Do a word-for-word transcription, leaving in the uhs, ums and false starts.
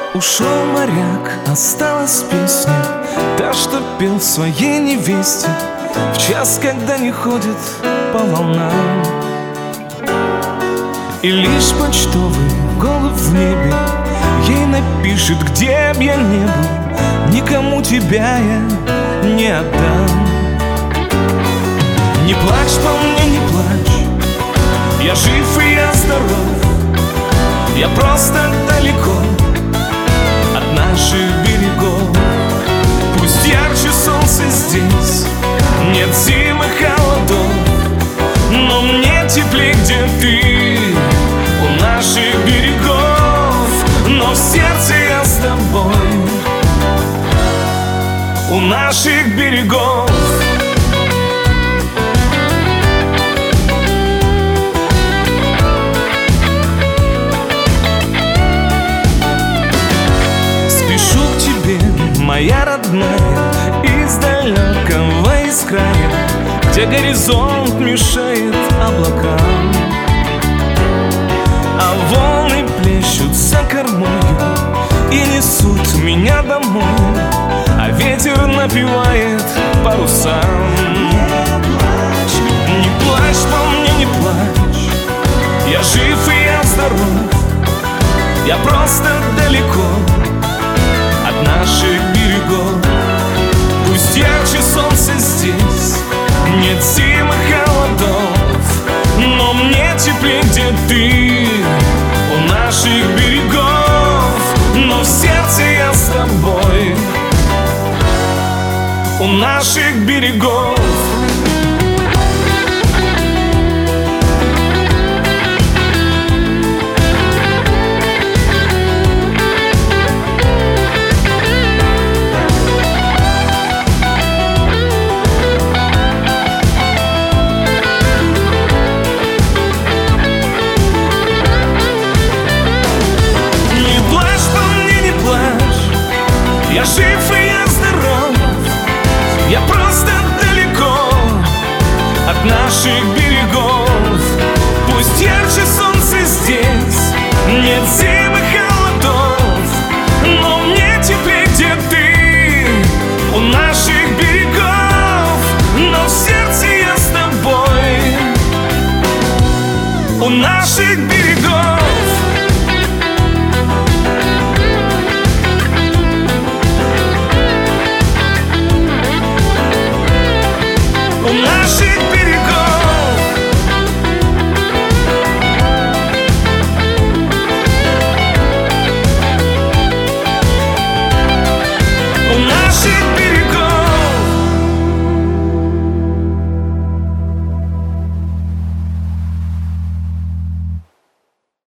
Ушел моряк, осталась песня, та, что пел своей невесте в час, когда не ходит по волнам. И лишь почтовый голубь в небе ей напишет: где б я не был, никому тебя я не отдам. Не плачь по мне, не плачь, я жив и я здоров, я просто далеко от наших берегов. Пусть ярче солнце здесь, нет зимы холодов, но мне теплей, где ты, у наших берегов. Но в сердце я с тобой, у наших берегов. Спешу к тебе, моя родная, из далекого из края, где горизонт мешает облакам, а волны плещут за кормою и несут меня домой, а ветер напевает парусам. Не плачь по мне, не плачь, я жив и я здоров, я просто далеко от наших берегов. Пусть ярче солнце здесь, нет зимы холодов, но мне теплее, где ты, у наших берегов. Но в сердце я с тобой, у наших берегов. Я жив и я здоров, я просто далеко от наших берегов. Пусть ярче солнце здесь, нет зимы холодов, но мне теплее, где ты, у наших берегов. Но в сердце я с тобой, у наших берегов. У наших берегов, у наших